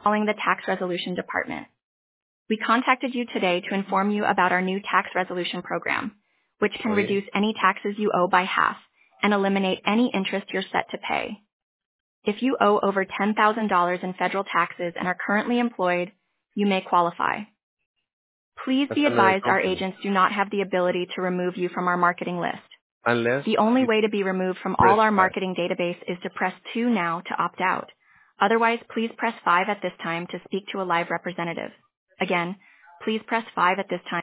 calling the Tax Resolution Department. We contacted you today to inform you about our new tax resolution program, which can reduce any taxes you owe by half and eliminate any interest you're set to pay. If you owe over $10,000 in federal taxes and are currently employed, you may qualify. Please be advised our agents do not have the ability to remove you from our marketing list. The only way to be removed from all our marketing database is to press 2 now to opt out. Otherwise, please press 5 at this time to speak to a live representative. Again, please press 5 at this time.